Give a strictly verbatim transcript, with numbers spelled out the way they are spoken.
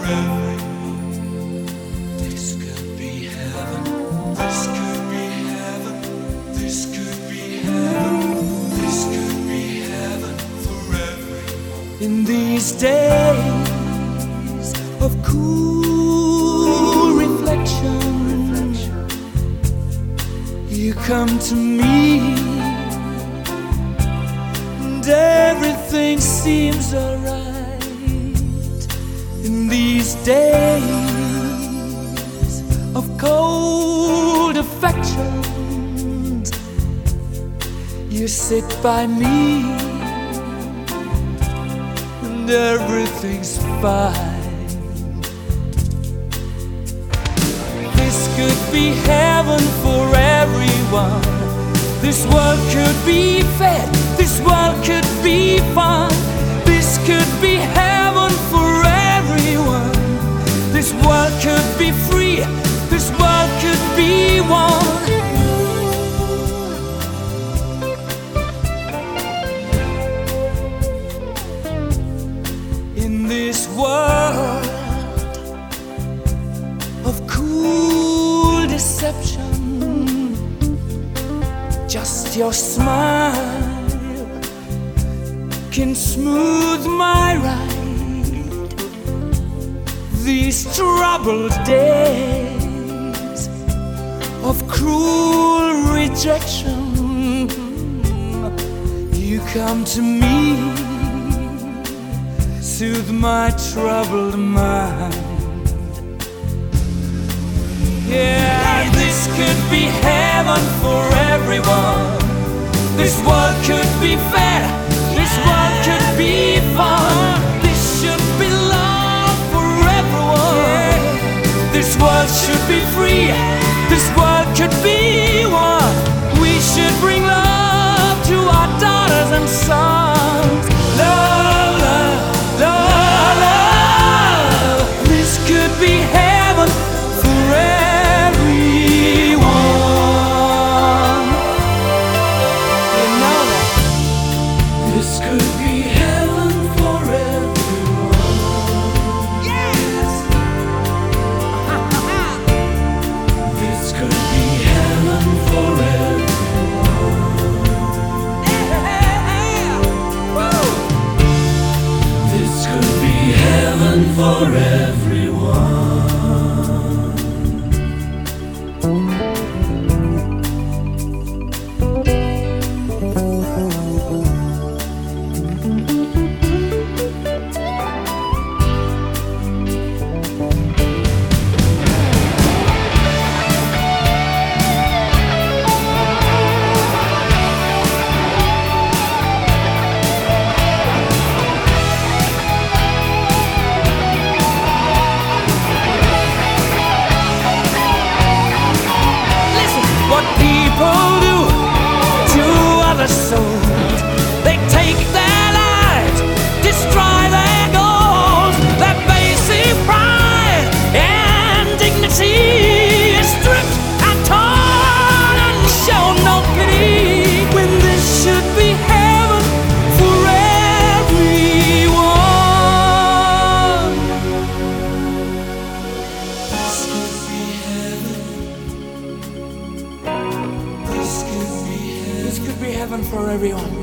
everyone. This could be heaven. This could be heaven. This could be heaven. This could be heaven for everyone. In these days of cool reflection, reflection, you come to me, and everything seems alright. In these days of cold affections, you sit by me, and everything's fine. This could be heaven for everyone. This world could be fed. This world could be fun. This could be heaven for everyone. This world could be free. This world could be one. In this world of cool deception, just your smile can smooth my ride. These troubled days of cruel rejection, you come to me, soothe my troubled mind. Yeah, this could be heaven for everyone. This world could be fair. This world could be fun. This should be love for everyone. This world should be free. This world could be one. We should bring love to our daughters and sons. Love, love, love, love. This could be heaven for everyone. You know that. This could be heaven for everyone. Yes. This could be heaven for everyone. Yeah. Woo. This could be heaven for everyone. People do to other souls. They take their lives, destroy their goals. Their basic pride and dignity is stripped and torn and shown no pity, when this should be heaven for everyone. This could be heaven. This could be heaven for everyone.